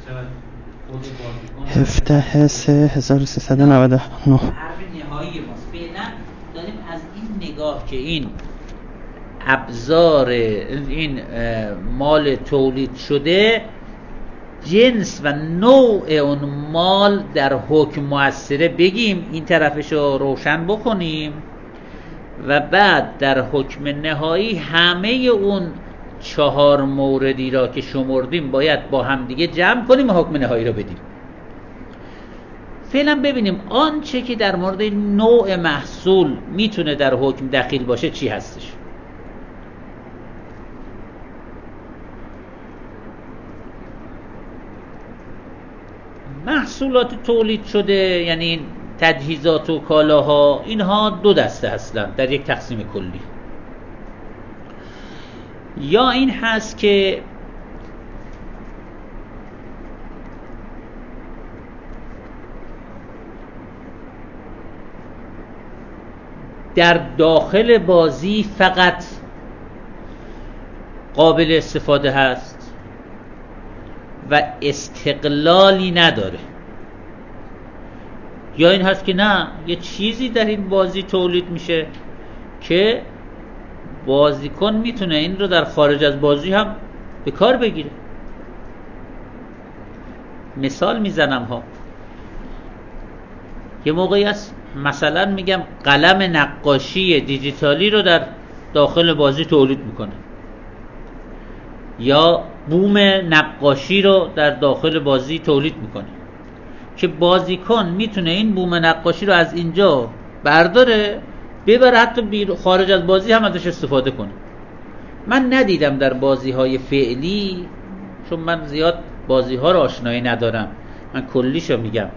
17/3/1399 حرف نهایی ماست. فعلا داریم از این نگاه که این ابزار این مال تولید شده جنس و نوع اون مال در حکم مؤثره بگیم، این طرفش رو روشن بکنیم و بعد در حکم نهایی همه اون 4 موردی را که شمردیم باید با هم دیگه جمع کنیم و حکم نهایی را بدیم. فعلا ببینیم آنچه که در مورد نوع محصول میتونه در حکم دخیل باشه چی هستش. محصولات تولید شده یعنی تجهیزات و کالاها، اینها 2 دسته هستند در یک تقسیم کلی. یا این هست که در داخل بازی فقط قابل استفاده هست و استقلالی نداره. یا این هست که نه، یه چیزی در این بازی تولید میشه که بازیکن میتونه این رو در خارج از بازی هم به کار بگیره. مثال میزنم ها، یه موقعی هست مثلا میگم قلم نقاشی دیجیتالی رو در داخل بازی تولید میکنه یا بوم نقاشی رو در داخل بازی تولید میکنه که بازیکن میتونه این بوم نقاشی رو از اینجا برداره ببره حتی خارج از بازی هم ازش استفاده کنه. من ندیدم در بازی‌های فعلی، چون من زیاد بازی‌ها رو آشنایی ندارم، من کلیشو میگم،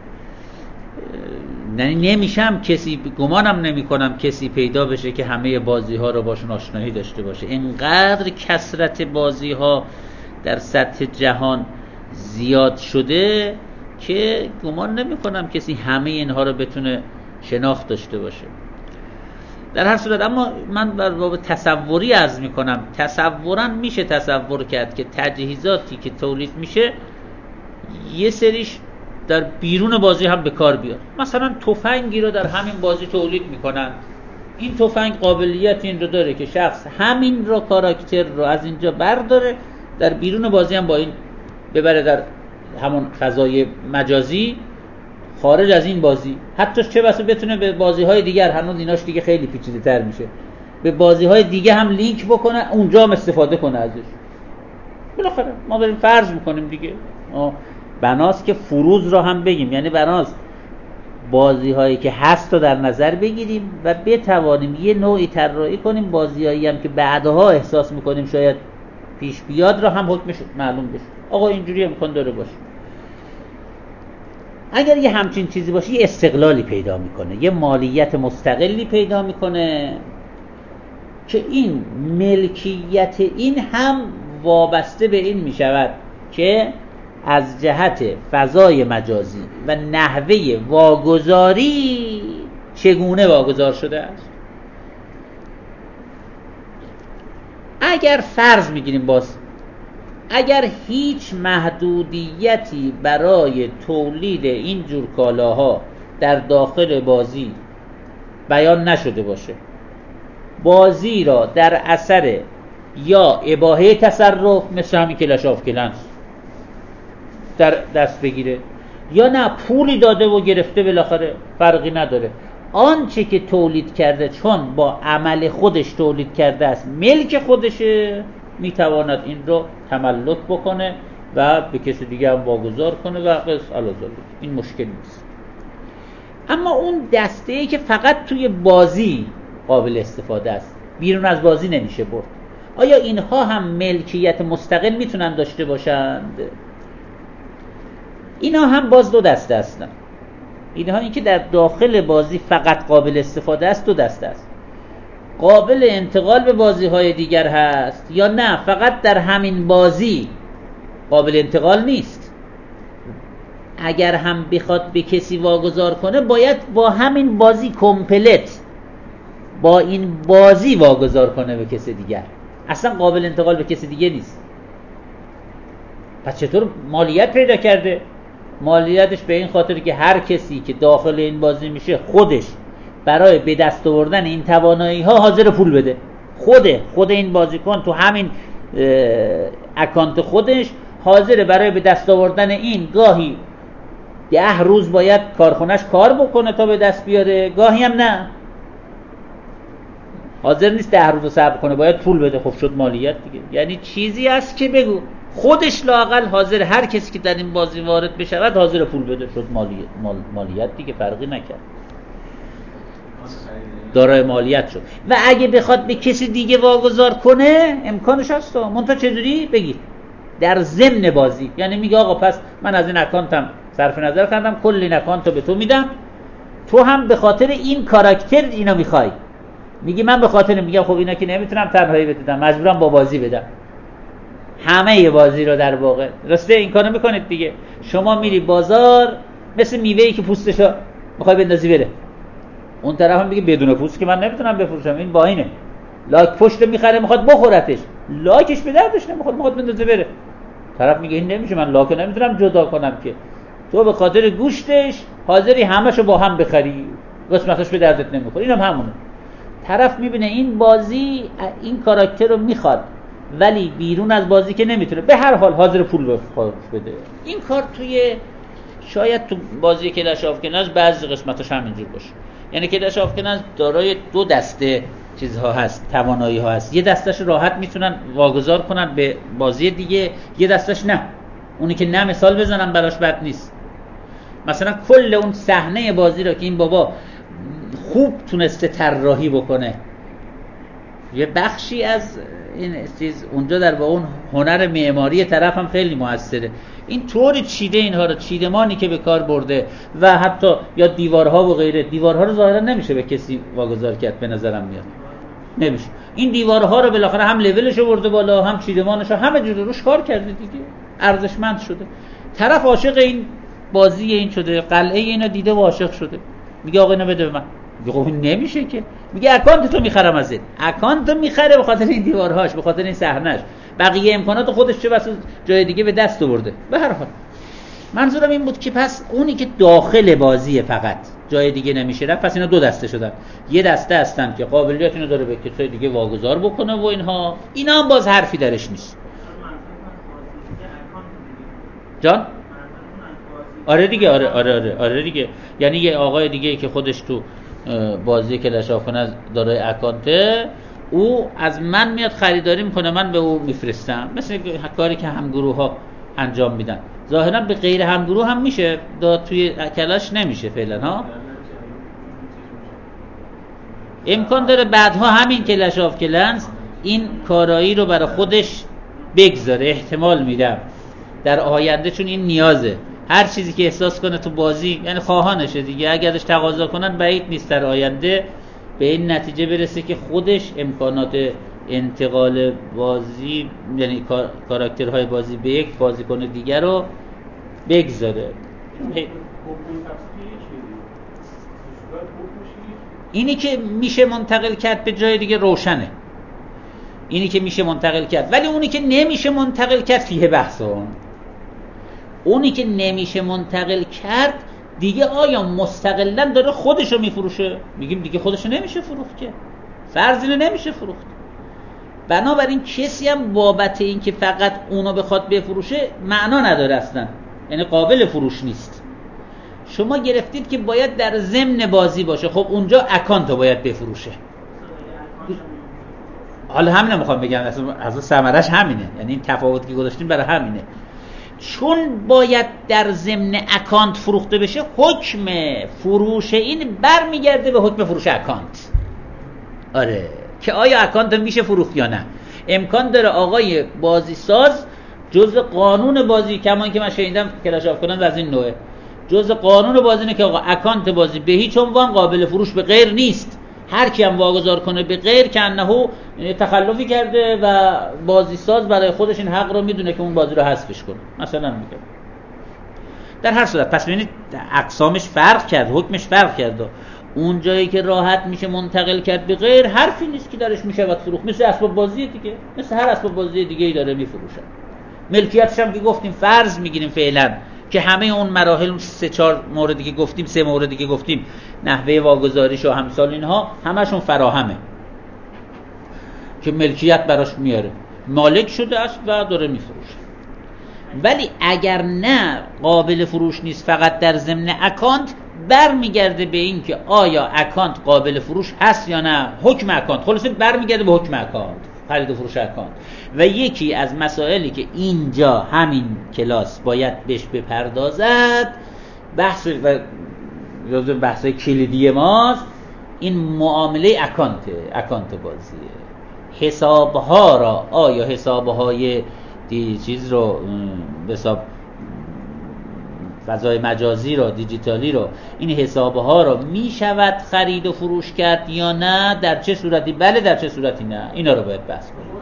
نمیشم کسی، گمانم نمی کنم کسی پیدا بشه که همه بازی‌ها رو باشون آشنایی داشته باشه. اینقدر کثرت بازی‌ها در سطح جهان زیاد شده که گمان نمی کنم کسی همه اینها رو بتونه شناخت داشته باشه. در هر صورت اما من در باب تصوری عرض می کنم، تصوراً میشه تصور کرد که تجهیزاتی که تولید میشه یه سریش در بیرون بازی هم به کار بیاد. مثلا تفنگی رو در همین بازی تولید میکنن، این تفنگ قابلیت این رو داره که شخص همین رو کاراکتر رو از اینجا برداره در بیرون بازی هم با این ببره در همون فضای مجازی خارج از این بازی، حتی چه بسا بتونه به بازی‌های دیگر، هنوز ایناش دیگه خیلی پیچیده‌تر میشه، به بازی‌های دیگه هم لینک بکنه، اونجا هم استفاده کنه ازش. بالاخره ما داریم فرض میکنیم دیگه، بناست که فروض را هم بگیم، یعنی بناست بازی‌هایی که هست رو در نظر بگیریم و بتوانیم یه نوعی طراحی کنیم، بازی‌هایی هم که بعدها احساس میکنیم شاید پیش بیاد را هم حکمش معلوم بشه. آقا اینجوری امکان داره باشه. اگر یه همچین چیزی باشه یه استقلالی پیدا میکنه، یه مالیت مستقلی پیدا میکنه که این ملکیت این هم وابسته به این میشود که از جهت فضای مجازی و نحوه واگذاری چگونه واگذار شده است. اگر فرض میگیریم باز اگر هیچ محدودیتی برای تولید این جور کالاها در داخل بازی بیان نشده باشه، بازی را در اثر یا اباحه تصرف مثل همین کلش آف کلنس در دست بگیره یا نه پولی داده و گرفته، بالاخره فرقی نداره، آنچه که تولید کرده چون با عمل خودش تولید کرده است ملک خودشه، میتواند این رو تملک بکنه و به کسی دیگه هم واگذار کنه و قص الازاله، این مشکل نیست. اما اون دسته‌ای که فقط توی بازی قابل استفاده است، بیرون از بازی نمیشه برد، آیا اینها هم ملکیت مستقل میتونن داشته باشند؟ اینا هم باز 2 دسته هستن. اینها این که در داخل بازی فقط قابل استفاده است 2 دسته است. قابل انتقال به بازی‌های دیگر هست یا نه فقط در همین بازی قابل انتقال نیست. اگر هم بخواد به کسی واگذار کنه باید با همین بازی کمپلت با این بازی واگذار کنه به کسی دیگر، اصلا قابل انتقال به کسی دیگه نیست. پس چطور مالیت پیدا کرده؟ مالیتش به این خاطر که هر کسی که داخل این بازی میشه خودش برای به دست آوردن این توانایی ها حاضر پول بده. خود این بازیکن تو همین اکانت خودش حاضره برای به دست آوردن این گاهی 10 روز باید کارخونش کار بکنه تا به دست بیاره، گاهی هم نه، حاضر نیست 10 روز صبر کنه، باید پول بده. خب شد مالیت دیگه. یعنی چیزی هست که بگو خودش لااقل حاضر، هر کسی که در این بازی وارد بشود حاضر پول بده، شد مالیت دیگه، فرقی نکرد، دارای مالیت شد. و اگه بخواد به کسی دیگه واگذار کنه امکانش هست. منتها چجوری؟ بگید در ضمن بازی، یعنی میگه آقا پس من از این اکانتم صرف نظر کردم، کل این اکانتو به تو میدم، تو هم به خاطر این کاراکتر اینو میخوای. میگی من به خاطر، میگم خب اینا که نمیتونم تنهایی بدم، مجبورم با بازی بدم همه بازی رو. در واقع راسته این کارو میکنید دیگه. شما میری بازار مثل میوه‌ای که پوستشو میخوای بندازی بره، اون طرف هم میگه بدون پوست که من نمیتونم بفروشم، این با اینه لاک پشت میخره میخواد بخورتش، لاکش به دردش نمیخواد، میخواد بندازه بره. طرف میگه این نمیشه، من لاکو نمیتونم جدا کنم که. تو به خاطر گوشتش حاضری همشو با هم بخری، قسمتش به دردت نمیخوره. اینم همونه. طرف میبینه این بازی این کاراکتر رو میخواد ولی بیرون از بازی که نمیتونه، به هر حال حاضر پول بده. این کار توی شاید تو بازی کلش آف کلنز بعضی قسمتاش همینجور باشه. یعنی کلش آف کلنز دارای دو دسته چیزها هست، توانایی ها هست. یه دستش راحت میتونن واگذار کنن به بازی دیگه، یه دستش نه. اونی که نه مثال بزنم براش بد نیست. مثلا کل اون صحنه بازی رو که این بابا خوب تونسته طراحی بکنه، یه بخشی از این چیز اونجا در با اون هنر معماری طرف هم خیلی موثره. این طور چیده اینها رو، چیدمانی که به کار برده و حتی یا دیوارها و غیره. دیوارها رو ظاهرا نمیشه به کسی واگذار کرد، به نظرم میاد نمیشه. این دیوارها رو بالاخره هم لولش رو برده بالا، هم چیدمانش رو، همه جور روش کار کرده دیگه، ارزشمند شده. طرف عاشق این بازی این شده، قلعه اینا دیده و عاشق شده، میگه آقا اینو بده به من. میگه خب نمیشه که. میگه اکانت تو میخرم از این. اکانت تو میخره به خاطر این دیوارهاش، به خاطر این صحنه‌اش. بقیه امکانات خودش چه بس جای دیگه به دست آورده. به هر حال منظورم این بود که پس اونی که داخل بازیه فقط جای دیگه نمیشه رفت، پس اینا دو دسته شدن. یه دسته هستن که قابلیت اینو داره به کسای دیگه واگذار بکنه و اینها، اینا هم باز حرفی درش نیست. جان؟ آره دیگه، آره دیگه. یعنی یه آقای دیگه که خودش تو بازی کلش آف کلنز دارای اکانته، او از من میاد خریداری میکنه، من به او میفرستم، مثل کاری که همگروه ها انجام میدن. ظاهرا به غیر همگروه هم میشه داد، توی کلاش نمیشه فعلا ها. امکان داره بعدها همین کلش آف کلنز این کارایی رو برای خودش بگذاره، احتمال میدم در آینده، چون این نیازه. هر چیزی که احساس کنه تو بازی، یعنی خواهانشه دیگه، اگه ازش تقاضا کنن بعید نیست در آینده به این نتیجه برسه که خودش امکانات انتقال بازی، یعنی کاراکترهای بازی به یک بازیکن دیگر رو بگذاره. اینی که میشه منتقل کرد به جای دیگه روشنه، اینی که میشه منتقل کرد، ولی اونی که نمیشه منتقل کرد فیه بحثه. اونی که نمیشه منتقل کرد دیگه آیا مستقلاً داره خودشو میفروشه؟ میگیم دیگه خودشو نمیشه فروخت که، فرض اینو نمیشه فروخت. بنابراین کسی هم بابت این که فقط اونو بخواد بفروشه معنا نداره اصلا، یعنی قابل فروش نیست. شما گرفتید که باید در ضمن بازی باشه، خب اونجا اکانتو باید بفروشه. حالا همین میخوام بگم، اصلا ثمرش همینه، یعنی این تفاوتی که گذاشتیم برای همینه. چون باید در ضمن اکانت فروخته بشه، حکم فروش این برمیگرده به حکم فروش اکانت. آره، که آیا اکانت میشه فروخت یا نه. امکان داره آقای بازی ساز جزء قانون بازی، کمان که من شنیدم کلش آف کلنز از این نوعه، جزء قانون بازی اینه که آقا اکانت بازی به هیچ عنوان قابل فروش به غیر نیست. هر کی هم واگذار کنه به غیر که انه تخلفی کرده و بازی ساز برای خودش این حق رو میدونه که اون بازی رو حذفش کنه، مثلا میگه. در هر صورت پس ببینید اقسامش فرق کرد، حکمش فرق کرد. اون جایی که راحت میشه منتقل کرد به غیر، حرفی نیست که درش میشه فروخت، مثل اسباب بازی دیگه، مثل هر اسباب بازی دیگه‌ای داره میفروشه. ملکیتش هم که گفتیم فرض میگیریم فعلا که همه اون مراحل 3-4 موردی که گفتیم 3 موردی که گفتیم نحوه واگذاریش و همسال اینها همشون فراهمه که ملکیت براش میاره، مالک شده است و داره میفروشه. ولی اگر نه قابل فروش نیست، فقط در ضمن اکانت، برمیگرده به این که آیا اکانت قابل فروش هست یا نه. حکم اکانت خلاصه برمیگرده به حکم اکانت، خرید و فروش اکانت. و یکی از مسائلی که اینجا همین کلاس باید بهش بپردازد، بحث و جزو بحث کلیدی ماست، این معامله اکانت بازیه. حسابها را، آیا حسابهای چیز رو به حساب فضای مجازی رو، دیجیتالی رو، این حسابها رو می شود خرید و فروش کرد یا نه، در چه صورتی بله، در چه صورتی نه، اینا رو باید بحث کنیم.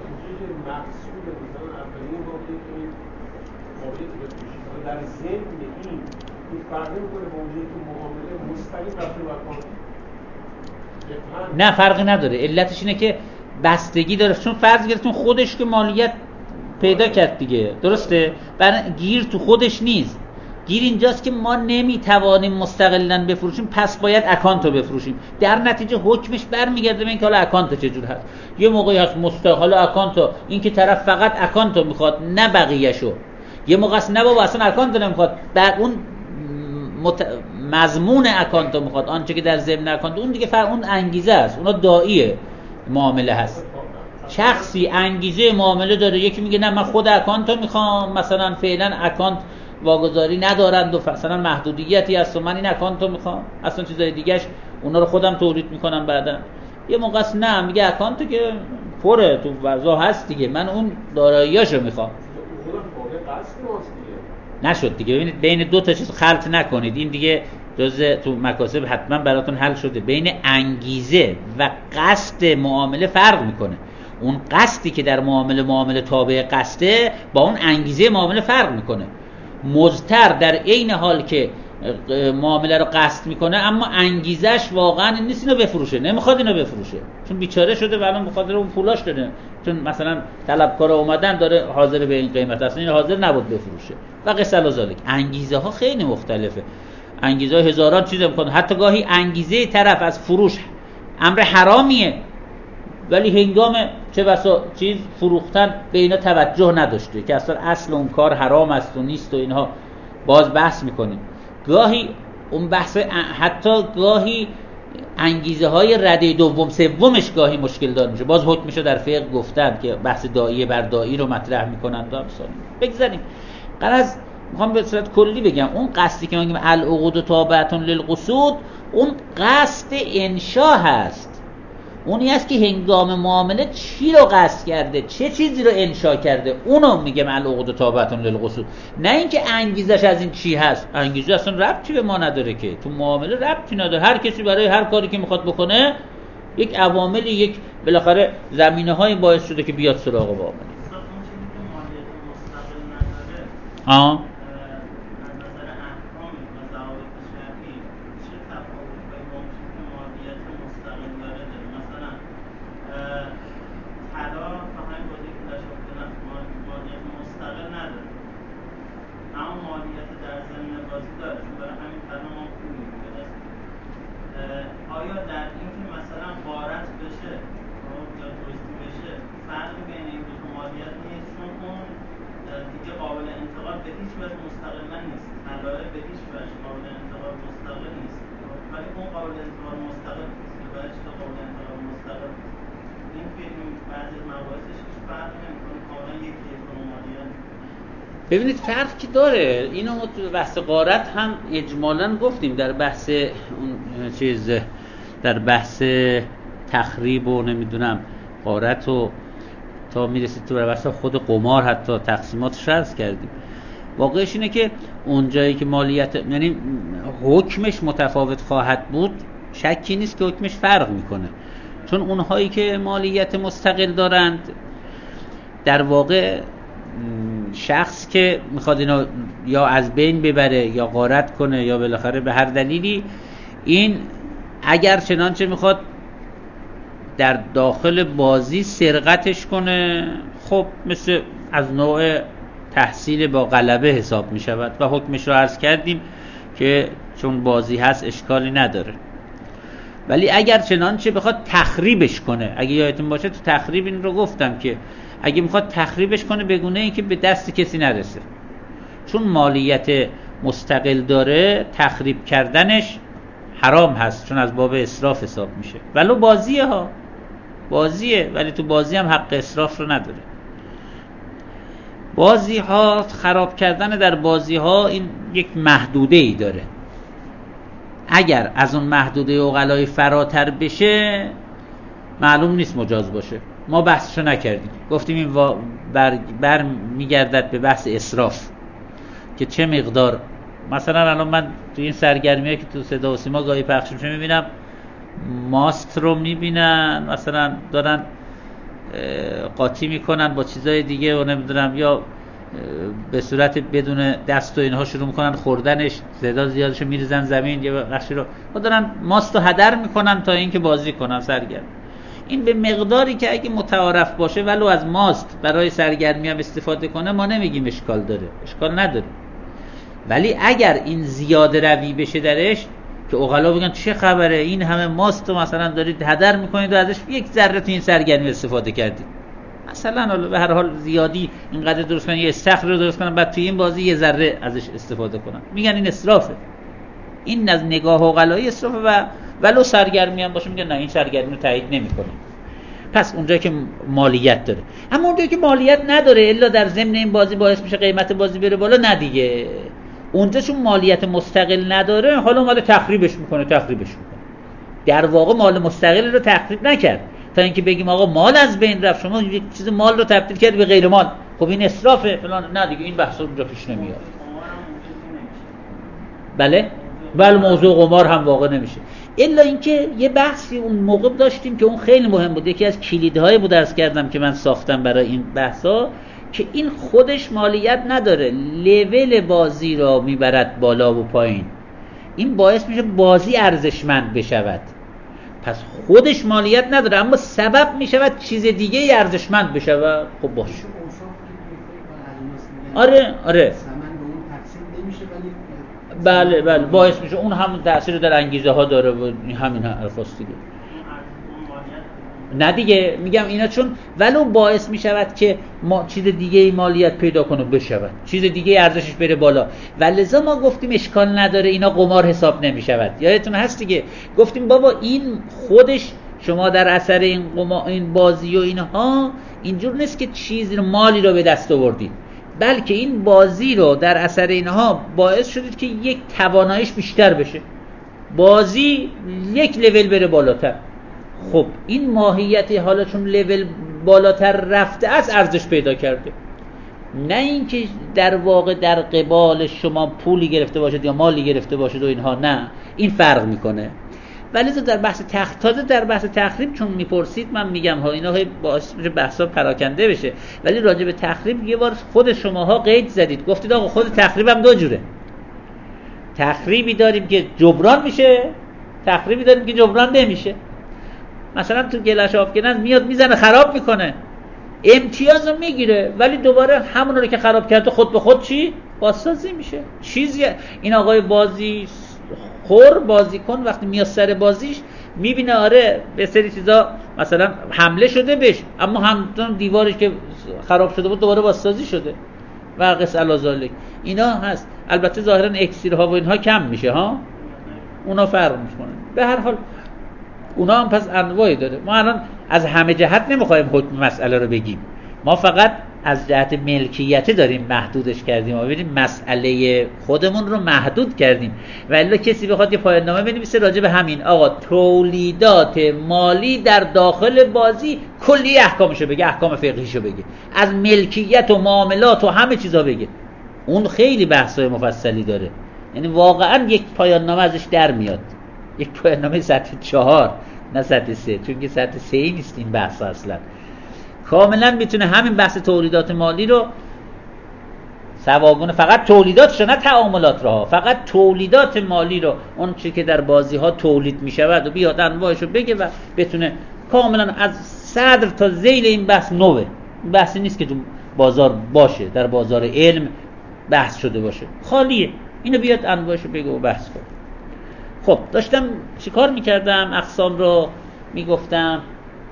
در ضمن این فرقی میکنه با اونجایی که معامله مستقیم رفته و نه فرقی نداره. علتش اینه که بستگی داره، چون فرض گرفتون خودش که مالیت پیدا کرد دیگه، درسته؟ برای گیر تو خودش نیست، گیر اینجاست که ما نمیتوانیم مستقلاً بفروشیم، پس باید اکانت رو بفروشیم. در نتیجه حکمش برمیگرده به این که حالا اکانت چجور هست. یه موقعی هست حالا اکانت رو، این که طرف فقط اکانت رو میخواد نه بقیه‌شو، یه موقع است نه بابا اصلا اکانت رو نمیخواد، در اون مضمون اکانت رو میخواد، آنچه که در ضمن اکانت، اون دیگه اون انگیزه است، اونا داعیه معامله هست. شخصی انگیزه معامله داره، یکی میگه نه من خود اکانت رو میخوام، مثلا فعلا اکانت واگذاری ندارند و مثلا محدودیتی هست و من این اکانت رو میخوام، اصلا چیزای دیگهش اونا رو خودم تولید میکنم بعدا. یه موقع است نه میگه اکانت که پره تو وضع هست دیگه، من اون داراییاشو میخوام. نشد دیگه. ببینید بین دو تا چیز خلط نکنید، این دیگه جزء تو مکاسب حتما براتون حل شده. بین انگیزه و قصد معامله فرق میکنه. اون قصدی که در معامله تابع قصده، با اون انگیزه معامله فرق میکنه. مضطر در عین حال که معامله رو قصد میکنه، اما انگیزش واقعا این نیست اینو بفروشه، نمیخواد اینو بفروشه، چون بیچاره شده و الان بخاطر اون پولاش داده، چون مثلا طلبکارا اومدن داره حاضر به این قیمت، اصلا این حاضر نبود بفروشه و قصه ذالک. انگیزه ها خیلی مختلفه، انگیزه ها هزاران چیز میکنه. حتی گاهی انگیزه طرف از فروش امر حرامیه، ولی هنگام چه بسا چیز فروختن به اینا توجه نداشته که اصل اون کار حرام است و نیست و اینها، باز بحث میکنیم. گاهی اون بحث، حتی گاهی انگیزه های رده دوم سومش گاهی مشکل دار میشه، باز حکمشو در فقه گفتن که بحث داعیه بر داعی رو مطرح میکنن. بگذاریم غرض میخوام به صورت کلی بگم، اون قصدی که میگیم العقود تابعة للقصود، اون قصد انشا هست، اونی است که هنگام معامله چی رو قصد کرده، چه چیزی رو انشا کرده، اونو میگم العقود تابعة للقصود. نه اینکه انگیزش از این چی هست، انگیزه اصلا ربطی به ما نداره، که تو معامله ربطی نداره. هر کسی برای هر کاری که میخواد بکنه، یک عواملی، یک بالاخره زمینه‌های باعث شده که بیاد سراغ معامله. آیا در این که مثلا غارت بشه یا درستی بشه فرقی بین این دو تا مالیات نیست؟ چون اون دیگه قابل انتقال به هیچ وجه مستقلا نیست، طلایع به هیچ وجه قابل انتقال مستقل نیست، ولی اون قابل انتقال مستقل نیست که برای چیز قابل انتقال مستقل نیست. این که این بعضی مواردش هیچ فرقی نمیکنه، کاملا یکیه دو مالیات. ببینید فرق که داره. اینو تو بحث غارت هم اجمالاً گفتیم، در بحث اون چیز، در بحث تخریب و نمیدونم غارت و تا میرسید تو بحث خود قمار حتی تقسیماتش عرض کردیم. واقعش اینه که اون جایی که مالیت، یعنی حکمش متفاوت خواهد بود، شکی نیست که حکمش فرق میکنه، چون اونهایی که مالیت مستقل دارند در واقع شخص که میخواد اینو یا از بین ببره یا غارت کنه یا بالاخره به هر دلیلی، این اگر چنانچه میخواد در داخل بازی سرقتش کنه، خب مثل از نوع تحصیل با غلبه حساب می شود و حکمش رو عرض کردیم که چون بازی هست اشکالی نداره. ولی اگر چنانچه بخواد تخریبش کنه، اگه یادتون باشه تو تخریب این رو گفتم که اگه میخواد تخریبش کنه به گونه اینکه به دست کسی نرسه، چون مالیت مستقل داره تخریب کردنش حرام هست، چون از باب اسراف حساب میشه. ولو بازیه ها، بازیه، ولی تو بازی هم حق اسراف رو نداره. بازی ها، خراب کردن در بازی ها این یک محدوده ای داره. اگر از اون محدوده عقلای فراتر بشه معلوم نیست مجاز باشه. ما بحثشو نکردیم، گفتیم این بر میگردد به بحث اسراف که چه مقدار. مثلا الان من تو این سرگرمی‌ها که تو صدا و سیما گاهی پخش میشه میبینم ماست رو میبینن مثلا دارن قاطی میکنن با چیزای دیگه و نمیدونم، یا به صورت بدون دست و اینها شروع میکنن خوردنش، تعداد زیادشو میریزن زمین، یه بخشی رو دارن ماست رو هدر میکنن تا اینکه بازی کنن سرگرم. این به مقداری که اگه متعارف باشه ولو از ماست برای سرگرمی هم استفاده کنه ما نمیگیم اشکال داره، اشکال نداره. ولی اگر این زیاده روی بشه درش که عقلا بگن چه خبره این همه ماست رو مثلا دارید هدر میکنید و ازش یک ذره تو این سرگرمی استفاده کردید، مثلا به هر حال زیادی اینقدر درست کنن، یه استخر رو درست کنن بعد توی این بازی یه ذره ازش استفاده کنن، میگن این اسرافه. این از نگاه عقلایی اسرافه و ولو سرگرمی هم باشه میگن نه این سرگرمی رو تایید نمیکنه. پس اونجایی که مالیت داره، اما اونجایی که مالیت نداره الا در ضمن این بازی باعث میشه قیمت بازی بره بالا، نه دیگه. اونجا چون مالیت مستقل نداره حالا اومده تخریبش میکنه. در واقع مال مستقل رو تخریب نکرد تا اینکه بگیم آقا مال از بین رفت، شما یک چیز مال رو تبدیل کردی به غیر مال، خب این اسرافه فلان. نه دیگه این بحث اونجا پیش نمیاد. بله موضوع قمار هم واقع نمیشه. الا اینکه یه بحثی اون موقع داشتیم که اون خیلی مهم بود، یکی از کلیدهای بود درس کردم که من ساختم برای این بحثا، که این خودش مالیت نداره، لول بازی را میبرد بالا و پایین، این باعث میشه بازی ارزشمند بشود. پس خودش مالیت نداره اما سبب میشود چیز دیگه ارزشمند بشود. خب باشه. آره بله باعث میشه اون هم تأثیر در انگیزه ها داره و همین حرفاست دیگه. نه دیگه میگم اینا چون ولو باعث میشود که ما چیز دیگه مالیت پیدا کنه بشود، چیز دیگه ارزشش بره بالا، ولذا ما گفتیم اشکال نداره اینا قمار حساب نمیشود. یادتون هست دیگه گفتیم بابا این خودش شما در اثر این بازی و اینها اینجور نیست که چیز مالی رو به دست آوردید، بلکه این بازی رو در اثر اینها باعث شدید که یک تواناییش بیشتر بشه، بازی یک لول بره بالاتر. خب این ماهیتی حالا چون لول بالاتر رفته از ارزش پیدا کرده، نه اینکه در واقع در قبال شما پولی گرفته باشد یا مالی گرفته باشد و اینها، نه این فرق میکنه. ولی در بحث در بحث تخریب چون میپرسید من میگم ها اینا باعث میشه بحثا پراکنده بشه، ولی راجع به تخریب یه بار خود شماها قید زدید، گفتید آقا خود تخریب هم دو جوره، تخریبی داریم که جبران میشه، تخریبی داریم که جبران نمیشه. مثلا تو گلش آفگنز میاد میزنه خراب میکنه، امتیاز رو میگیره، ولی دوباره همون رو که خراب کرده خود به خود چی؟ بازسازی میشه. چیزی این آقای بازیکن وقتی میاد سر بازیش میبینه آره به سری چیزا مثلا حمله شده بهش، اما همون دیوارش که خراب شده بود دوباره بازسازی شده و قص الازالک اینا هست. البته ظاهرا اکسیرها و اینها کم میشه ها، اونا فرق میکنه. به هر حال اونا هم پس انواعی داره. ما الان از همه جهت نمیخوایم حکم مسئله رو بگیم، ما فقط از جهت ملکیتی داریم محدودش کردیم، ما ببینیم مسئله خودمون رو محدود کردیم. و الا کسی بخواد یه پایان نامه بنویسه راجع به همین آقا تولیدات مالی در داخل بازی کلی احکامشو بگه، احکام فقهیشو بگه، از ملکیت و معاملات و همه چیزا بگه، اون خیلی بحثای مفصلی داره. یعنی واقعا یک پایان نامه ازش در میاد، یک پایان نامه سطح 4 نه سطح 3، چون که سطح 3 نیست این بحث اصلا. کاملا میتونه همین بحث تولیدات مالی رو سواگونه، فقط تولیداتش نه تعاملات رو، فقط تولیدات مالی رو، اون چیزی که در بازی ها تولید میشود و بیاد انواعش رو بگه و بتونه کاملا از صدر تا ذیل این بحث نوه. بحثی نیست که تو بازار باشه، در بازار علم بحث شده باشه، خالیه. اینو بیاد انواعشو بگو و بحث کن. خب داشتم چیکار میکردم؟ اقسام رو میگفتم.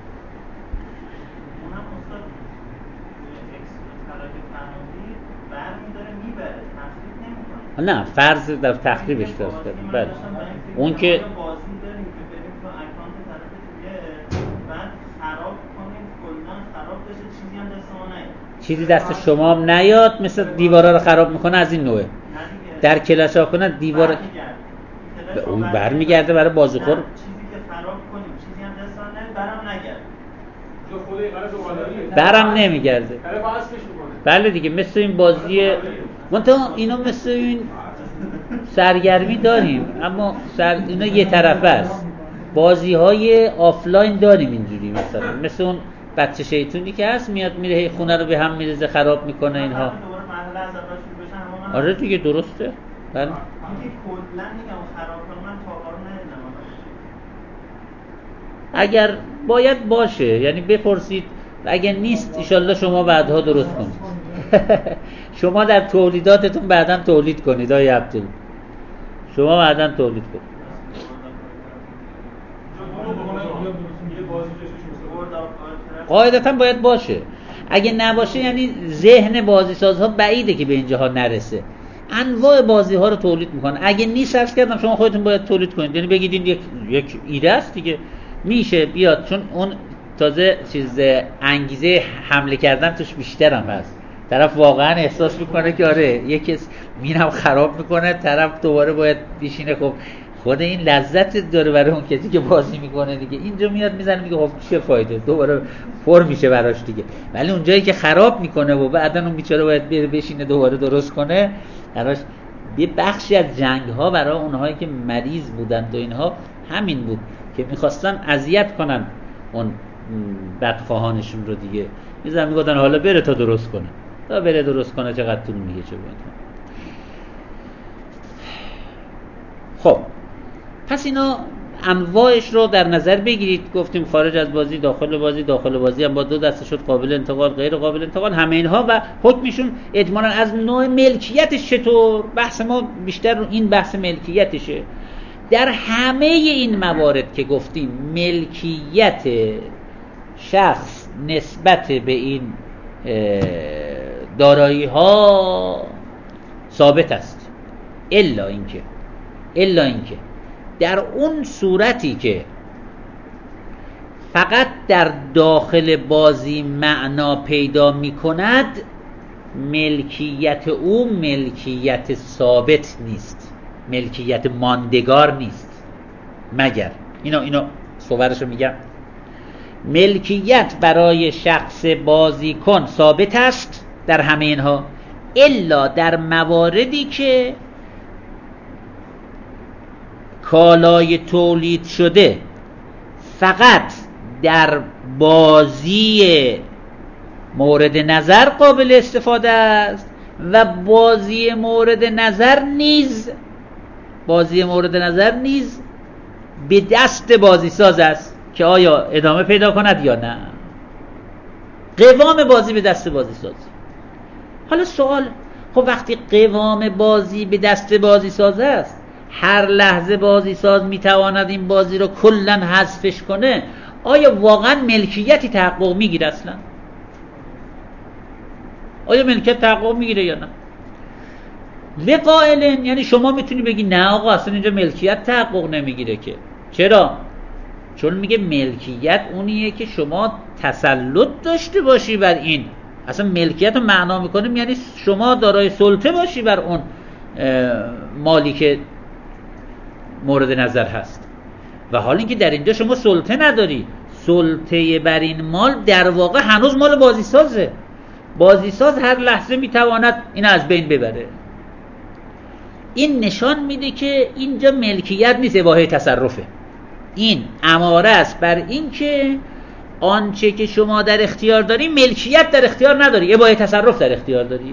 نه فرض در تخریبش درست کردم. بله اون که بازی داریم که بریم تو اکانت طرف دیگه بعد خراب کنیم، کلا خراب بشه، چیزی هم دست ما نیاد. چیزی دست شما هم نیاد، مثل دیوارا رو خراب میکنه از این نوعه. در کلاش ها کنه دیوار اون برمیگرده برای بازیخور. چیزی که خراب کنیم چیزی هم دست ما نیاد، برام نگرده. جو خود این قرار برام نمیگرده. بله دیگه مثل این بازی منتها اینا مثل این سرگرمی داریم، اما اینا یه طرفه است. بازی های آفلاین داریم اینجوری، مثل اون بچه شیطونی که هست میاد میره خونه رو به هم میریزه خراب میکنه اینها. آره دیگه درسته. بله اینکه کلا میگم خراب کنم من تا حالا ندیدم. اگر باید باشه یعنی بپرسید، اگر نیست انشالله شما بعدها درست کنید. شما در تولیداتتون بعداً تولید کنید آقای عبدالله، شما بعداً تولید کنید. قاعدتاً باید باشه. اگه نباشه یعنی ذهن بازیسازها بعیده که به اینجاها نرسه. انواع بازی ها رو تولید میکنن. اگه نیست عرض کردم شما خودتون باید تولید کنید. یعنی بگید این یک ایده است دیگه، میشه بیاد، چون اون تازه چیز انگیزه حمله کردن توش بیشتر هم هست. طرف واقعا احساس میکنه که آره یکی مینم خراب میکنه، طرف دوباره باید بشینه. خب خود این لذت داره برای اون کسی که بازی میکنه دیگه. اینجا میاد میزنه میگه خب چه فایده، دوباره پر میشه براش دیگه. ولی اونجایی که خراب میکنه و بعدن اون بیچاره باید بره بشینه دوباره درست کنه، براش یه بخشی از جنگ ها برای اونهایی که مریض بودند و اینها همین بود که میخواستن اذیت کنن اون بدخواهانشون رو دیگه. میزنن میگفتن حالا بره تا درست کنه، تا بره درست کنه چقدر طول میگه چه باید. خب پس اینا انواعش رو در نظر بگیرید. گفتیم خارج از بازی، داخل بازی. داخل بازی هم با دو دسته شد، قابل انتقال، غیر قابل انتقال، همه اینها و حکمشون اجمالاً از نوع ملکیتش. چطور؟ بحث ما بیشتر رو این بحث ملکیتشه. در همه این موارد که گفتیم ملکیت شخص نسبت به این دارایی ها ثابت است، الا اینکه در اون صورتی که فقط در داخل بازی معنا پیدا می کند، ملکیت او ملکیت ثابت نیست، ملکیت ماندگار نیست. مگر اینو صورتشو میگم، ملکیت برای شخص بازیکن ثابت است در همه اینها، الا در مواردی که کالای تولید شده فقط در بازی مورد نظر قابل استفاده است و بازی مورد نظر نیز به دست بازیساز است که آیا ادامه پیدا کند یا نه. قوام بازی به دست بازیساز. حالا سوال، خب وقتی قوام بازی به دست بازیساز است، هر لحظه بازیساز میتواند این بازی رو کلاً حذفش کنه، آیا واقعاً ملکیتی تحقق میگیره؟ اصلا آیا ملکیت تحقق میگیره یا نه؟ لقائلن، یعنی شما میتونی بگی نه آقا اصلا اینجا ملکیت تحقق نمیگیره که. چرا؟ چون میگه ملکیت اونیه که شما تسلط داشته باشی بر این. اصلا ملکیت رو معنا میکنیم یعنی شما دارای سلطه باشی بر اون مالی که مورد نظر هست. و حال اینکه در اینجا شما سلطه نداری، سلطه بر این مال در واقع هنوز مال بازیسازه. بازیساز هر لحظه میتواند این از بین ببره. این نشان میده که اینجا ملکیت نیست، اباحه تصرفه. این اماره است بر این که آنچه که شما در اختیار داری ملکیت در اختیار نداری، اباحه تصرف در اختیار داری.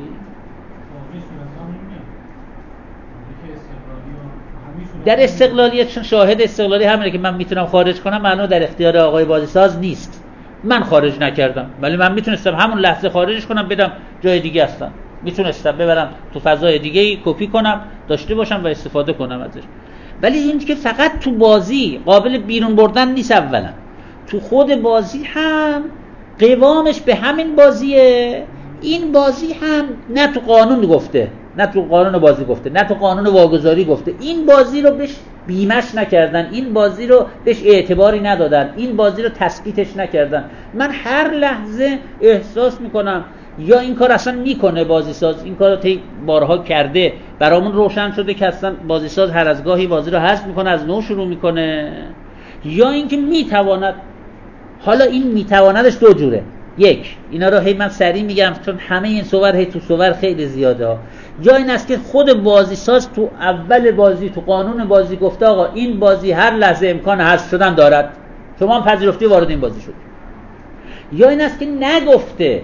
در استقلالیت شاهد استقلالی همینه که من میتونم خارج کنم، معلومه در اختیار آقای بازیساز نیست. من خارج نکردم، ولی من میتونستم همون لحظه خارجش کنم بدم جای دیگه هستم، میتونستم ببرم تو فضای دیگه کپی کنم داشته باشم و استفاده کنم ازش. ولی این که فقط تو بازی قابل بیرون بردن نیست، اولا تو خود بازی هم قوامش به همین بازیه. این بازی هم نه تو قانون گفته، نه تو قانون بازی گفته، نه تو قانون واگذاری گفته. این بازی رو بهش بیمش نکردن، این بازی رو بهش اعتباری ندادن، این بازی رو تثبیتش نکردن. من هر لحظه احساس میکنم یا این کار اصلا میکنه بازی ساز، این کار رو طی بارها کرده، برامون روشن شده که اصلا بازی ساز هر از گاهی بازی رو حذف میکنه، از نو شروع میکنه، یا اینکه میتواند. حالا این میتواندش دو جوره. یک، اینا رو هی من سریع میگم چون همه این صور هی تو صور خیلی زیاده ها. یا این است که خود بازی ساز تو اول بازی تو قانون بازی گفته آقا این بازی هر لحظه امکان حذف شدن دارد، شما هم پذیرفتی وارد این بازی شد. یا این است که نگفته،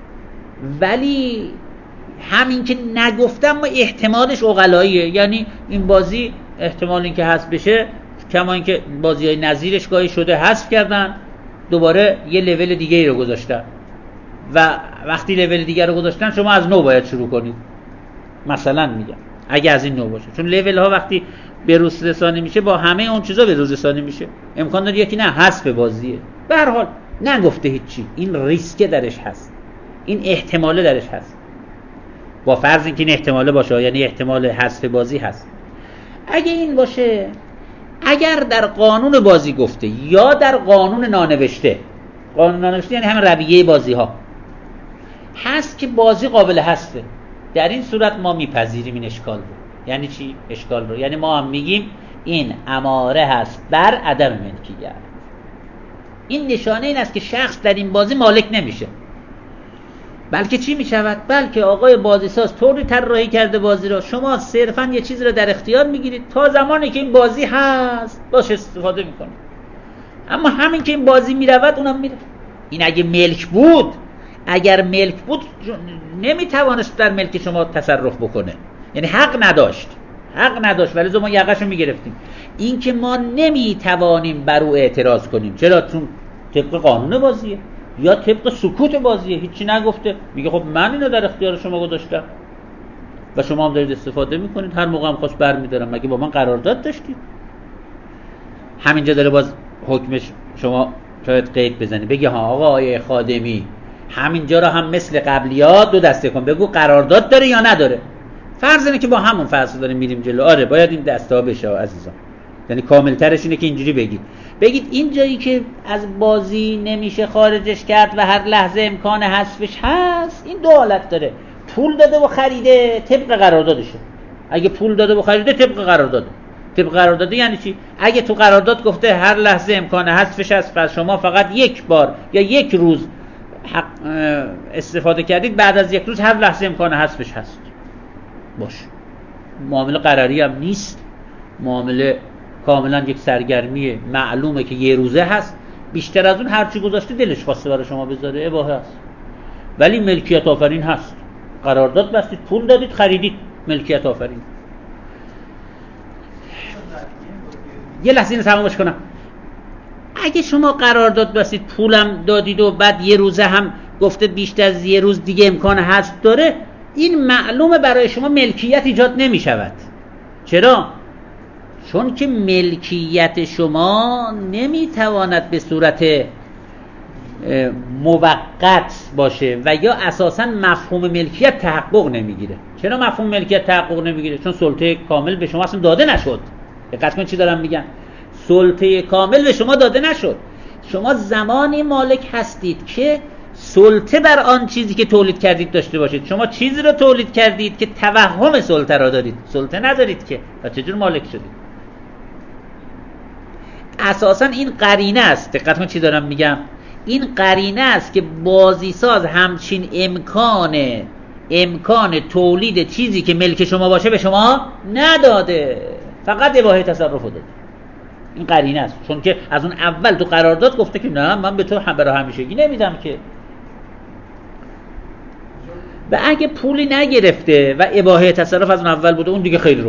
ولی همین که نگفته اما احتمالش عقلاییه، یعنی این بازی احتمال این که حذف بشه، کما این که بازی‌های نظیرش گاهی شده حذف کردن دوباره یه لول دیگه ای رو گذاشتن و وقتی لول دیگه رو گذاشتن شما از نو باید شروع کنید. مثلا میگم اگه از این نو باشه، چون لول ها وقتی به روز رسانی میشه با همه اون چیزا به روز رسانی میشه، امکان داره یکی نه حذف بازیه. به هر حال نگفته هیچی، این ریسک درش هست، این احتمال درش هست، با فرض اینکه این احتمال باشه، یعنی احتمال حذف بازی هست. اگه این باشه، اگر در قانون بازی گفته یا در قانون نانوشته، قانون نانوشته یعنی همین رویه بازی ها هست که بازی قابل حذفه، در این صورت ما میپذیریم این اشکال رو. یعنی چی اشکال رو؟ یعنی ما هم میگیم این اماره هست بر عدم ملکیت. این نشانه این است که شخص در این بازی مالک نمیشه، بلکه چی میشود؟ بلکه آقای بازیساز طوری طراحی کرده بازی را، شما صرفا یه چیز رو در اختیار میگیرید تا زمانی که این بازی هست باش استفاده میکنید، اما همین که این بازی میرود اونم میره. این اگه ملک بود، اگر ملک بود نمیتوانست در ملک شما تصرف بکنه، یعنی حق نداشت ولی ما یقهشو میگرفتیم. این که ما نمیتوانیم بر او اعتراض کنیم، چرا؟ چون طبق قانون بازیه یا طبق سکوت بازیه، هیچی نگفته، میگه خب من اینو در اختیار شما گذاشتم و شما هم دارید استفاده میکنید، هر موقع هم خواست برمیدارم، مگه با من قرارداد داشتید؟ همینجا داره باز حکمش شما شاید قید بزنی بگی ها آقای خادمی همینجا را هم مثل قبلیات دو دسته کن، بگو قرارداد داره یا نداره. فرض اینه که با همون فرض داریم میریم جلو. آره باید این دسته ها بشه عزیزان، یعنی کامل ترش اینه که اینجوری بگید این جایی که از بازی نمیشه خارجش کرد و هر لحظه امکان حذفش هست، این دو حالت داره: پول داده و خریده طبق قراردادشه. اگه پول داده و خریده طبق قرارداده یعنی چی؟ اگه تو قرارداد گفته هر لحظه امکان حذفش هست، پس شما فقط یک بار یا یک روز حق استفاده کردید، بعد از یک روز هر لحظه امکان حذفش هست. باش، معامله قراری هم نیست، معامله کاملا یک سرگرمی معلومه که یه روزه هست، بیشتر از اون هرچی گذاشته دلش خواسته برای شما بذاره اباحه هست، ولی ملکیت آفرین هست. قرارداد بستید، پول دادید، خریدید، ملکیت آفرین. یه لحظه اینو تمامش کنم. اگه شما قرارداد بستید، پولم دادید و بعد یه روزه هم گفته بیشتر از یه روز دیگه امکان حذف داره، این معلومه برای شما ملکیت ایجاد نمی شود. چرا؟ چون که ملکیت شما نمیتواند به صورت موقت باشه و یا اساساً مفهوم ملکیت تحقق نمیگیره. چرا مفهوم ملکیت تحقق نمیگیره؟ چون سلطه کامل به شما اصلا داده نشد. دقت کن چی دارم میگم. سلطه کامل به شما داده نشد. شما زمانی مالک هستید که سلطه بر آن چیزی که تولید کردید داشته باشید. شما چیزی رو تولید کردید که توهم سلطه را دارید، سلطه ندارید که، و چجور مالک شدید؟ اساساً این قرینه است. دقت کن چی دارم میگم. این قرینه است که بازیساز همچین امکان تولید چیزی که ملک شما باشه به شما نداده، فقط اباحه تصرف داده. این قرینه است، چون که از اون اول تو قرارداد گفته که نه من به تو برای همیشگی نمیدم که. و اگه پولی نگرفته و اباحه تصرف از اون اول بوده، اون دیگه خیلی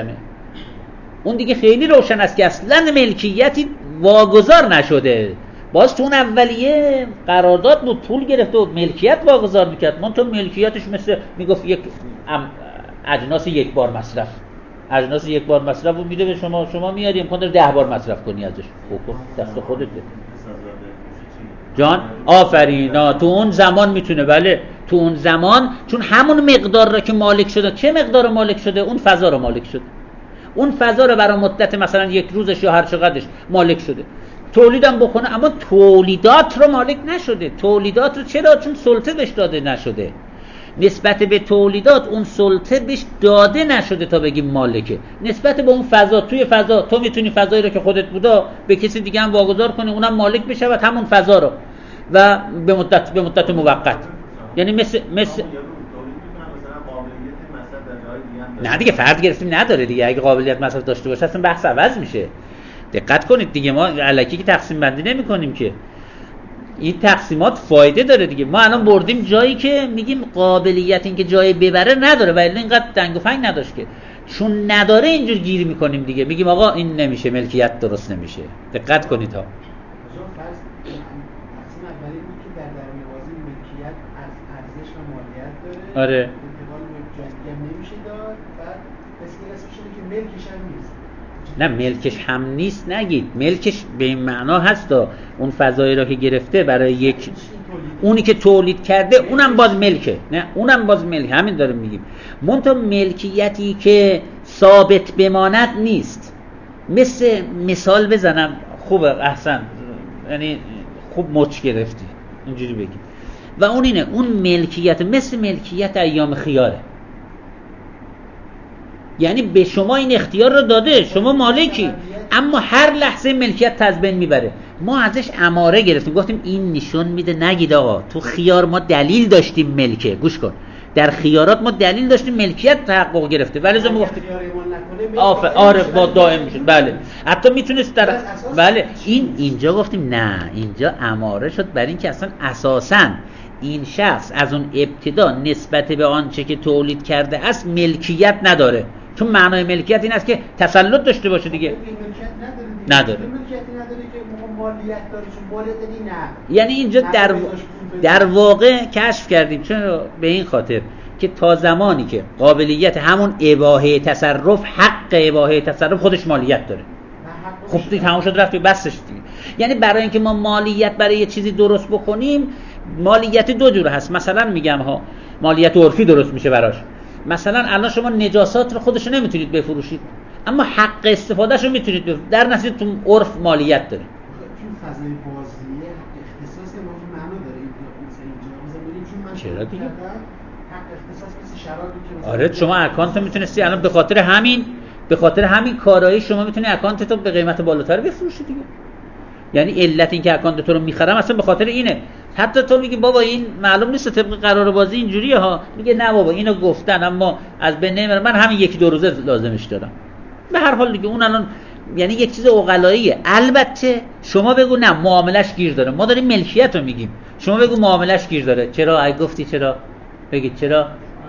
روشن است که اصلا ملکیتی واگذار نشده. باز تو اون اولیه قرارداد بود، پول گرفته و ملکیت واگذار میکرد. من تو ملکیتش مثل میگفت یک اجناس یک بار مصرف، اجناس یک بار مصرف رو میده به شما، شما میاری امکان داره 10 بار مصرف کنی ازش. خب دست خودته جان. آفرین. تو اون زمان میتونه، بله تو اون زمان، چون همون مقدار را که مالک شده، چه مقدار مالک شده؟ اون فضا رو مالک شده، اون فضا رو برای مدت مثلا یک روزش یا هر چقدرش مالک شده، تولیدم بکنه، اما تولیدات رو مالک نشده. تولیدات رو چرا؟ چون سلطه بهش داده نشده. نسبت به تولیدات اون سلطه بهش داده نشده تا بگیم مالکه. نسبت به اون فضا، توی فضا تو میتونی فضایی رو که خودت بودا به کسی دیگه هم واگذار کنی، اونم مالک بشه و همون فضا رو و به مدت موقت. یعنی مثل نه دیگه فرض گرفتیم نداره دیگه. اگه قابلیت مصرف داشته باشه اصلا بحث عوض میشه. دقت کنید دیگه، ما الکی که تقسیم بندی نمی کنیم که، این تقسیمات فایده داره دیگه. ما الان بردیم جایی که میگیم قابلیت این که جایی ببره نداره، ولی اینقدر دنگ و فنگ نداشت که، چون نداره اینجور گیری میکنیم دیگه، میگیم آقا این نمیشه، ملکیت درست نمیشه. دقت کنید ها. آره. نه ملکش هم نیست نگید، ملکش به این معنا هستا اون فضایی را که گرفته برای یک، اونی که تولید کرده اونم باز ملکه. نه اونم باز ملک، همین داریم میگیم. منتها ملکیتی که ثابت بماند نیست. مثال بزنم، خوبه، احسن، یعنی خوب مچ گرفتی اینجوری بگیم، و اون اینه، اون ملکیت مثل ملکیت ایام خیاره. یعنی به شما این اختیار رو داده، شما مالکی، اما هر لحظه ملکیت از بین میبره. ما ازش اماره گرفتیم، گفتیم این نشون میده نگید آقا تو خیار ما دلیل داشتیم ملکه. گوش کن، در خیارات ما دلیل داشتیم ملکیت تحقق گرفته، ولی ما گفتیم آره با دائم میشه. بله حتی میتونست در بله اینجا گفتیم نه، اینجا اماره شد بر این که اصلا اساساً این شخص از اون ابتدا نسبت به آنچه که تولید کرده است ملکیت نداره. چون معنای ملکیت این است که تسلط داشته باشه دیگه. نداره. یعنی اینجا در واقع کشف کردیم، چون به این خاطر که تا زمانی که قابلیت همون اباحه تصرف، حق اباحه تصرف خودش مالیت داره، خب دیگه تمام شد رفت بسش دیگه. یعنی برای اینکه ما مالیت برای یه چیزی درست بکنیم، مالیت دو جور هست. مثلا میگم ها، مالیت عرفی درست میشه براش. مثلا الان شما نجاسات رو خودش رو نمیتونید بفروشید، اما حق استفادهش رو میتونید بفروشید، در نتیجه تو عرف مالیت داره. چون فضای بازیه اختصاص ما معنا داره اینجا چرا دیگه؟ حق اختصاص مثل شرابی که آره شما اکانت میتونستی الان به خاطر همین کارایی شما میتونی اکانت تو به قیمت بالاتر بفروشی دیگه. یعنی علت این که اکانت تو رو میخرم اصلا به خاطر اینه. حتی تو میگی بابا این معلوم نیست طبق قرار بازی اینجوریه ها، میگه نه بابا اینو گفتن اما از بین نمیره، من همین 1-2 روزه لازمش دارم. به هر حال دیگه اون الان یعنی یک چیز عقلاییه. البته شما بگو نه معاملش گیر داره، ما داریم ملکیت رو میگیم، شما بگو معاملش گیر داره. چرا؟ اگه گفتی چرا؟ بگید چرا؟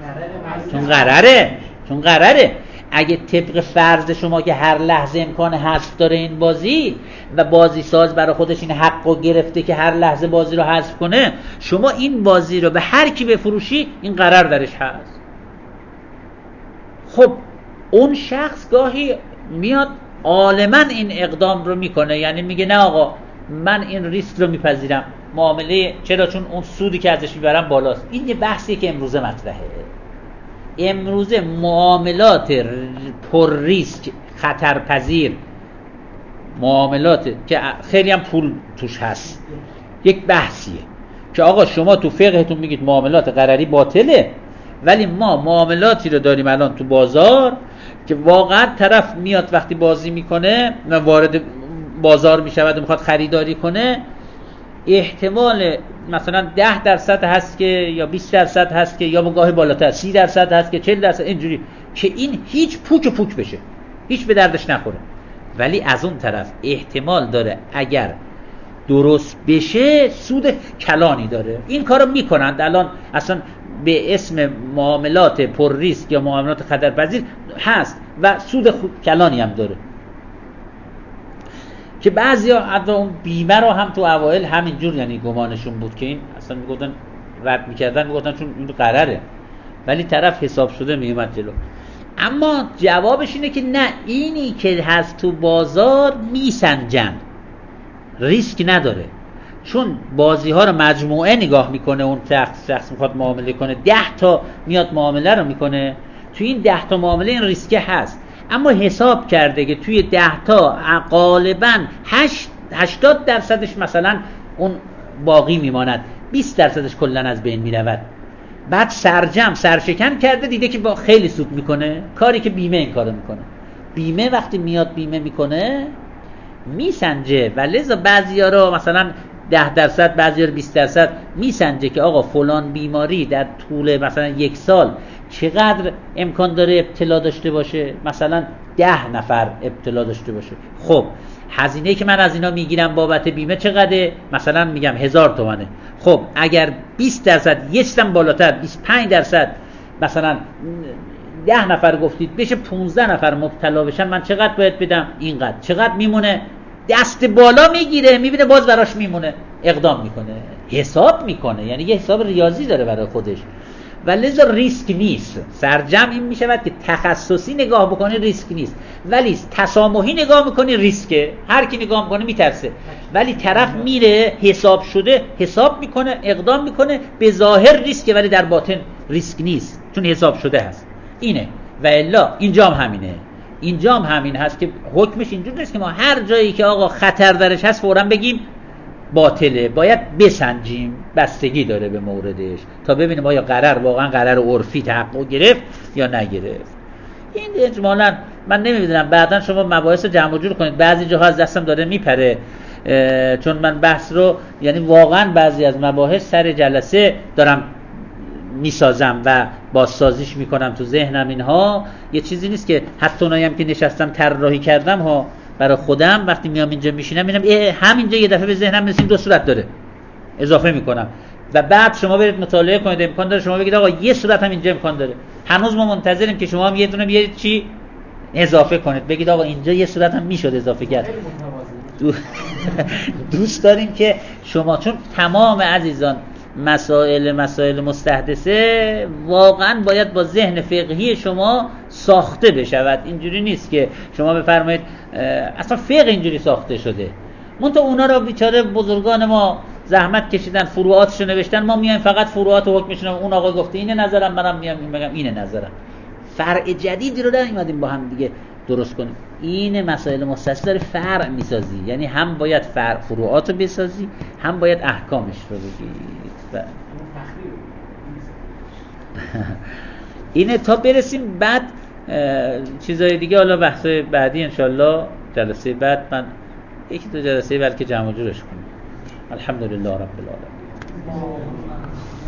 چون قراره. اگه طبق فرض شما که هر لحظه امکان حذف داره این بازی و بازی ساز برای خودش این حقو گرفته که هر لحظه بازی رو حذف کنه، شما این بازی رو به هر کی بفروشی این قرار درش هست. خب اون شخص گاهی میاد عالماً این اقدام رو میکنه، یعنی میگه نه آقا من این ریسک رو میپذیرم معامله. چرا؟ چون اون سودی که ازش میبرم بالاست. این یه بحثیه که امروزه مطرحه. امروزه معاملات پر ریسک، خطرپذیر، معاملات که خیلی هم پول توش هست، یک بحثیه که آقا شما تو فقهتون میگید معاملات قراری باطله، ولی ما معاملاتی رو داریم الان تو بازار که واقعا طرف میاد وقتی بازی میکنه و وارد بازار میشود و میخواد خریداری کنه، احتمال مثلا 10% هست که یا 20% هست که یا گاهی بالاتر 30% هست که 40% اینجوری که این هیچ پوک بشه، هیچ به دردش نخوره. ولی از اون طرف احتمال داره اگر درست بشه سود کلانی داره. این کارو میکنند الان اصلا به اسم معاملات پر ریسک یا معاملات خطرپذیر هست و سود کلانی هم داره که بعضیا حتی اون بیمه رو هم تو اوایل همینجور یعنی گمانشون بود که این اصلا میگفتن رد میکردن، میگفتن چون این قراره، ولی طرف حساب شده میومد جلو. اما جوابش اینه که نه، اینی که هست تو بازار میسنجن، ریسک نداره، چون بازی ها رو مجموعه نگاه میکنه، اون شخص میخواد معامله کنه 10 تا میاد معامله رو میکنه، توی این 10 تا معامله این ریسک هست، اما حساب کرده که توی 10 تا غالباً 80% مثلا اون باقی میماند، 20% کلا از بین میرود. بعد سرشکن کرده، دیده که با خیلی سود میکنه، کاری که بیمه این کارو میکنه. بیمه وقتی میاد بیمه میکنه میسنجه و لذا بعضیا رو مثلا 10%، بعضیا رو 20% میسنجه که آقا فلان بیماری در طول مثلا 1 سال چقدر امکان داره ابتلا داشته باشه، مثلا 10 نفر ابتلا داشته باشه. خب هزینه‌ای که من از اینا میگیرم بابت بیمه چقدره؟ مثلا میگم 1000 تومانه. خب اگر 20% یکم بالاتر 25% مثلا 10 نفر گفتید بشه 15 نفر مبتلا بشن، من چقدر باید بدم؟ اینقدر. چقدر میمونه؟ دست بالا میگیره، میبینه باز براش میمونه، اقدام میکنه، حساب میکنه، یعنی یه حساب ریاضی داره برای خودش و لذا ریسک نیست. سرجم این میشود که تخصصی نگاه بکنی ریسک نیست، ولی تسامحی نگاه میکنی ریسکه. هر کی نگاه میکنه میترسه، ولی طرف میره حساب شده حساب میکنه، اقدام میکنه، به ظاهر ریسکه ولی در باطن ریسک نیست، چون حساب شده هست. اینه. و الا اینجام همینه، اینجام همین هست که حکمش اینجور نیست که ما هر جایی که آقا خطر درش هست فوراً بگیم باطله. باید بسنجیم، بستگی داره به موردش تا ببینیم آیا قرار واقعا قرار عرفی تحقق گرفت یا نگرفت. این اجمالاً من نمیدونم، بعداً شما مباحث رو جمع جور کنید، بعضی جاها از دستم داره میپره، چون من بحث رو یعنی واقعاً بعضی از مباحث سر جلسه دارم میسازم و بازسازیش میکنم تو ذهنم. اینها یه چیزی نیست که حتی اونایی که نشستم طراحی کردم ها برای خودم، وقتی میام اینجا میشینم میبینم همینجا یه دفعه به ذهنم میرسید 2 صورت داره، اضافه میکنم و بعد شما برید مطالعه کنید، امکان داره شما بگید آقا یه صورت هم اینجا امکان داره. هنوز ما منتظریم که شما هم یه دونه بیارید چی اضافه کنید، بگید آقا اینجا یه صورت هم میشد اضافه کرد. دوست داریم که شما، چون تمام عزیزان مسائل مستحدثه واقعا باید با ذهن فقهی شما ساخته بشود. اینجوری نیست که شما بفرمایید اصلا فقه اینجوری ساخته شده. منتها اونا رو بیچاره بزرگان ما زحمت کشیدن، فروعاتشو نوشتن، ما میایم فقط فروعات و حکمشون، اون آقا گفته اینه نظرم، منم میام میگم اینه نظرم. فرع جدیدی رو در اومدیم با هم دیگه درست کنیم. این مسائل مستحدثه داره فرع میسازی، یعنی هم باید فروعات رو بسازی، هم باید احکامش رو بگی. اینه تا برسیم بعد چیزای دیگه. حالا بحث بعدی انشالله جلسه بعد من 1-2 جلسه بلکه جمع جورش کنیم. الحمدلله رب العالمین.